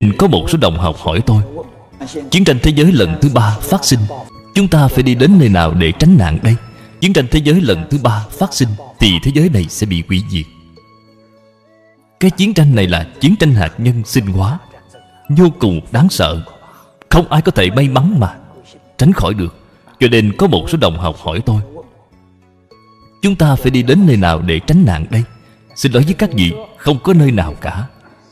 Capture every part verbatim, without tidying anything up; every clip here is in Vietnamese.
Có một số đồng học hỏi tôi, chiến tranh thế giới lần thứ ba phát sinh, chúng ta phải đi đến nơi nào để tránh nạn đây? Chiến tranh thế giới lần thứ ba phát sinh thì thế giới này sẽ bị hủy diệt. Cái chiến tranh này là chiến tranh hạt nhân sinh hóa, vô cùng đáng sợ, không ai có thể may mắn mà tránh khỏi được. Cho nên có một số đồng học hỏi tôi, chúng ta phải đi đến nơi nào để tránh nạn đây? Xin lỗi với các vị, không có nơi nào cả.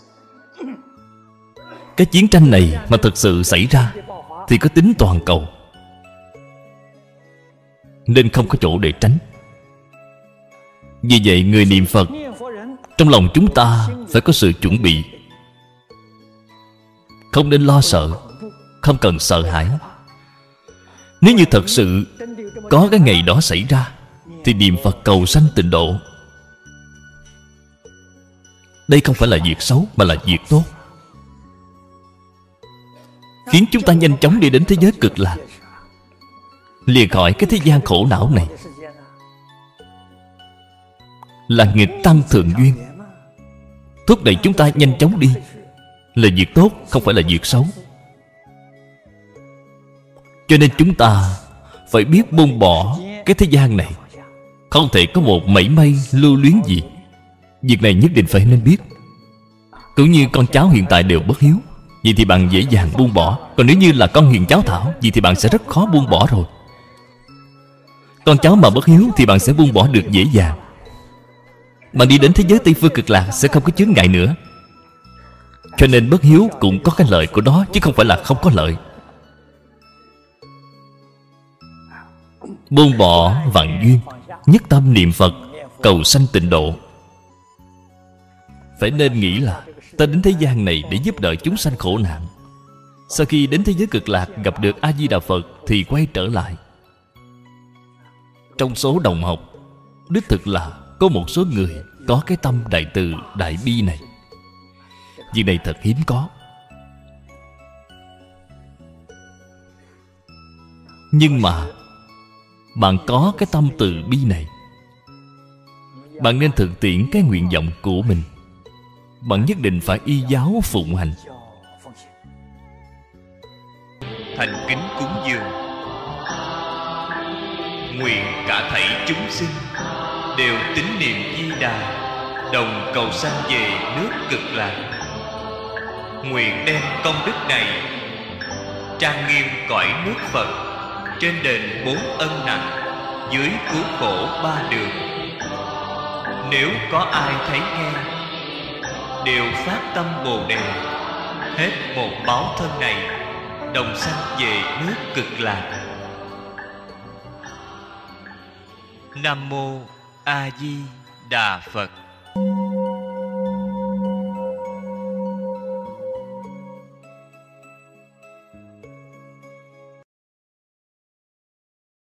Cái chiến tranh này mà thực sự xảy ra thì có tính toàn cầu, nên không có chỗ để tránh. Vì vậy người niệm Phật, trong lòng chúng ta phải có sự chuẩn bị, không nên lo sợ, không cần sợ hãi. Nếu như thật sự có cái ngày đó xảy ra thì niệm Phật cầu sanh tịnh độ. Đây không phải là việc xấu mà là việc tốt, khiến chúng ta nhanh chóng đi đến thế giới cực lạc, lìa khỏi cái thế gian khổ não này. Là nghịch tam thượng duyên, thúc đẩy chúng ta nhanh chóng đi, là việc tốt, không phải là việc xấu. Cho nên chúng ta phải biết buông bỏ cái thế gian này, không thể có một mảy may lưu luyến gì. Việc này nhất định phải nên biết. Cũng như con cháu hiện tại đều bất hiếu, vậy thì bạn dễ dàng buông bỏ. Còn nếu như là con hiền cháu thảo, vậy thì bạn sẽ rất khó buông bỏ rồi. Con cháu mà bất hiếu thì bạn sẽ buông bỏ được dễ dàng. Bạn đi đến thế giới Tây Phương Cực Lạc sẽ không có chướng ngại nữa. Cho nên bất hiếu cũng có cái lợi của nó, chứ không phải là không có lợi. Buông bỏ vạn duyên, nhất tâm niệm Phật, cầu sanh tịnh độ. Phải nên nghĩ là ta đến thế gian này để giúp đỡ chúng sanh khổ nạn. Sau khi đến thế giới Cực Lạc gặp được A-di-đà Phật thì quay trở lại. Trong số đồng học, đích thực là có một số người có cái tâm đại từ, đại bi này. Việc này thật hiếm có. Nhưng mà bạn có cái tâm từ bi này, bạn nên thực tiễn cái nguyện vọng của mình. Bạn nhất định phải y giáo phụng hành. Thành kính cúng dường, nguyện cả thảy chúng sinh đều tín niệm Di Đà, đồng cầu sanh về nước Cực Lạc. Nguyện đem công đức này trang nghiêm cõi nước Phật, trên đền bốn ân nặng, dưới cứu khổ ba đường. Nếu có ai thấy nghe, đều phát tâm Bồ Đề, hết một báo thân này, đồng sanh về nước Cực Lạc. Nam Mô A Di Đà Phật.